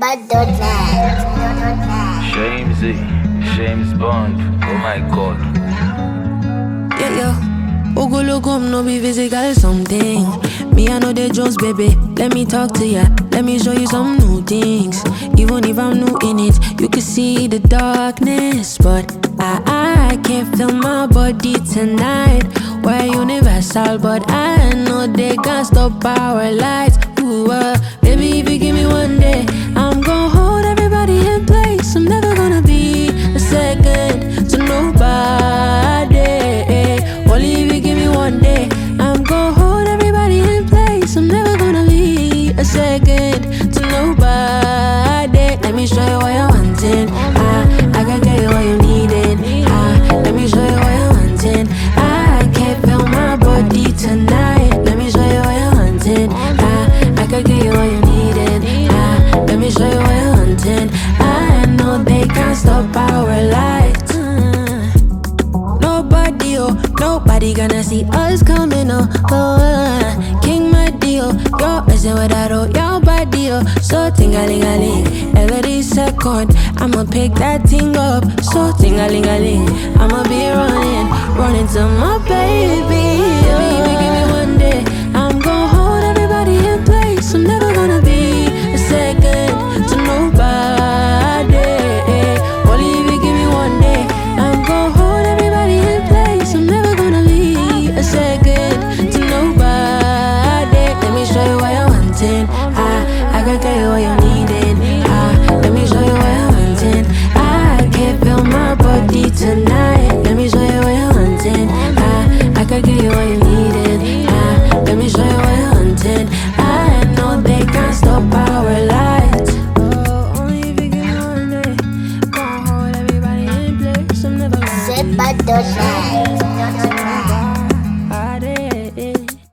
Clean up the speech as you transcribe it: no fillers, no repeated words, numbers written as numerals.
James Bond, oh my god. Yeah. Ogologum no be physical something. Me I know the Jones, baby. Let me talk to ya. Let me show you some new things. Even if I'm new in it, you can see the darkness, but I can't feel my body tonight. We're universal, but I know they can't stop our lights. Ooh, baby, if you give me one day, I'm gonna hold everybody in place. I'm never gonna be a second to nobody. Only if you give me one day, I'm gonna hold everybody in place. I'm never gonna be a second to nobody. Let me show you what you're wanting. I can get you what you needed. Let me show you what you're wanting. I can't feel my body tonight. Let me show you what you're wanting. I can get you what you needed. Let me show you what you're wanting. I know they can't stop our lights. Nobody gonna see us coming, King my deal, you're messing with that your body, so ting-a-ling-a-ling. Every second, I'ma pick that thing up, so ting-a-ling-a-ling. I'ma be running to my baby. Baby, give me one day, I'm gonna hold everybody in place. I'm never gonna be a second to nobody. Only if you give me one day, I'm gonna hold everybody in place. I'm never gonna be a second to nobody. Let me show you what you're wanting. I can tell you what you needed. Let me show you what you're wanting. I can't feel my body tonight. Let me show you what you're wanting. I can give you what you needed. Let me show you what you're wanting. I know they can't stop our lights. Only if you give me one day, gonna hold everybody in place. I'm never gonna be a second to nobody.